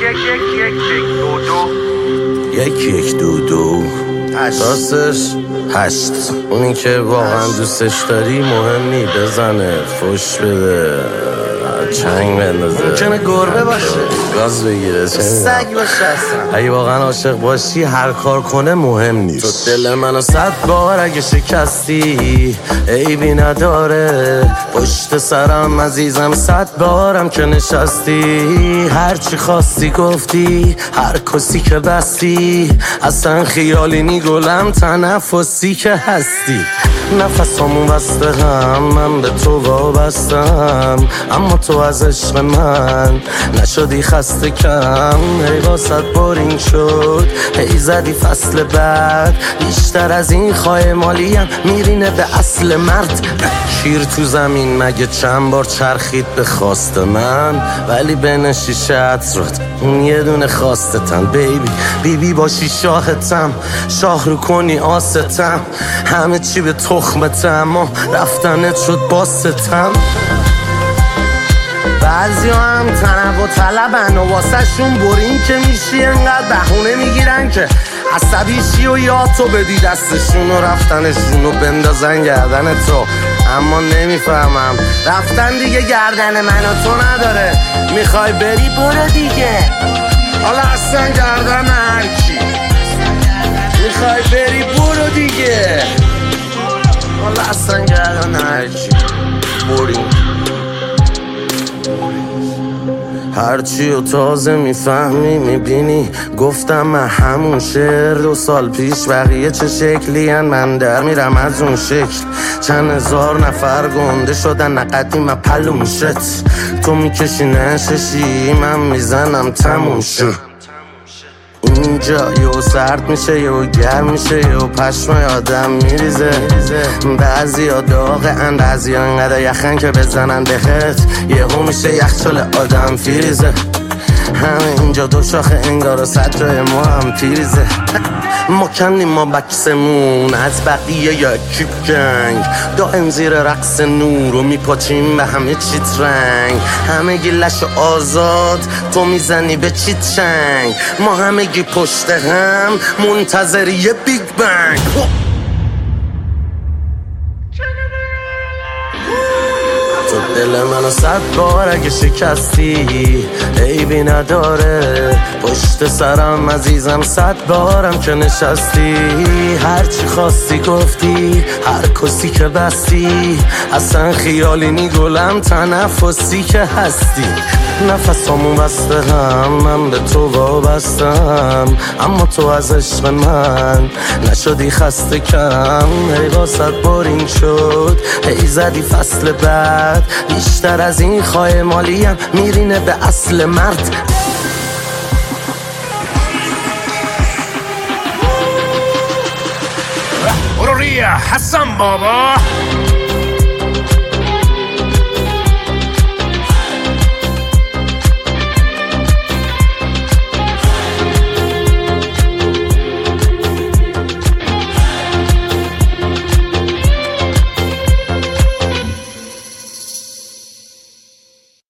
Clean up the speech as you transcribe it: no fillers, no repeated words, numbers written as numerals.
یک دو دو راستش 8 اونی که واقعا دوستش داری مهم نی بزنه فش بده چنگ بندازه ممکنه گربه باشه گاز بگیره سگ باشه اصلا اگه واقعا عاشق باشی هر کار کنه مهم نیست تو دل منو 100 بار اگه شکستی عیبی نداره پشت سرم عزیزم 100 بارم که نشستی هرچی خواستی گفتی هر کسی که بستی اصلا خیالی نی گلم تنفسی که هستی نفسامون بسته هم من به تو وابستم اما تو از عشق من نشدی خسته کم ای واسط بورینگ شد ای زدی فصل بعد بیشتر از این خواهی مالیم میرینه به اصل مرد شیر تو زمین مگه چند بار چرخید به خواست من ولی بین شیشه عطرات اون یه دونه خواستتم بیبی بیبی باشی شاهتم شاه رو کنی آستم همه چی به تخمتم و رفتنت شد باستم بعضی هم تنوع طلبن و واسه شون برین که میشی انقدر بهونه میگیرن که عصبیشی و یاد تو بدی دستشون و رفتنشون و بندازن گردن تو اما نمیفهمم رفتن دیگه گردن من و تو نداره میخوای بری برو دیگه حالا اصلا گردن هرکی میخوای بری برو دیگه حالا اصلا گردن هرکی بریم هرچی و تازه میفهمی میبینی گفتم من همون شعر 2 سال پیش بقیه چه شکلی هن من در میرم از اون شکل چند هزار نفر گنده شدن نقدی من پلوم شد تو میکشی نششی من میزنم تموم شد اینجا یو سرد میشه یو گرم میشه یو پشم آدم میریزه بعضی ها داغه ان بعضی ها انقدر یخن که بزنن بهت یهو میشه یخچال آدم فریزه همه اینجا 2 شاخه انگار و 100 جای ما هم پیریزه ما کنیم ما بکسمون از بقیه یکی گنگ دائم زیر رقص نور و میپاچیم به همه چیت رنگ همه گیلش آزاد تو میزنی به چیت چنگ ما همه گی پشت هم منتظری یه بیگ بنگ تو دل منو 100 بار اگه شکستی عیبی نداره پشت سرم عزیزم 100 بارم که نشستی هرچی خواستی گفتی هر کسی که بستی اصلا خیالی نی گلم تنفسی که هستی نفسامون بسته هم من به تو وابستم اما تو از عشق من نشدی خسته کم ای واسط بورینگ شد ای زدی فصل بعد بیشتر از این خواهی مالیم میرینه به اصل مرد برو ریا حسن بابا